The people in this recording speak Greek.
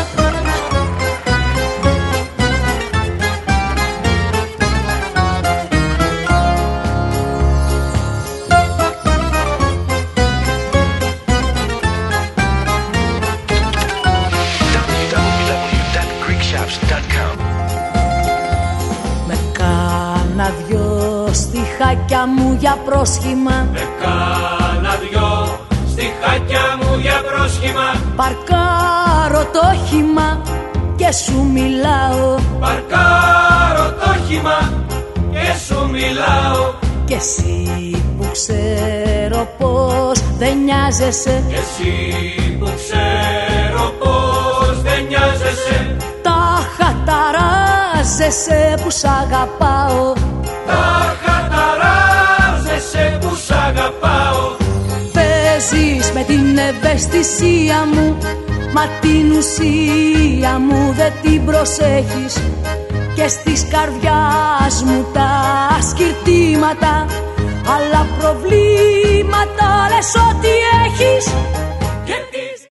Με κάνα δυο στιχάκια μου για πρόσχημα, με κάνα δυο στιχάκια μου για πρόσχημα, παρκάρω το όχημα και σου μιλάω, παρκάρω το όχημα και σου μιλάω. κι εσύ που ξέρω πως δεν νοιάζεσαι, Κι εσύ που ξέρω πως δεν νοιάζεσαι, τα χαταράζεσαι που σ' αγαπάω, τα χαταράζεσαι που σ' αγαπάω. παίζεις με την ευαισθησία μου, μα την ουσία μου δεν την προσέχεις, και στις καρδιάς μου τα σκυρτήματα, άλλα προβλήματα λες ότι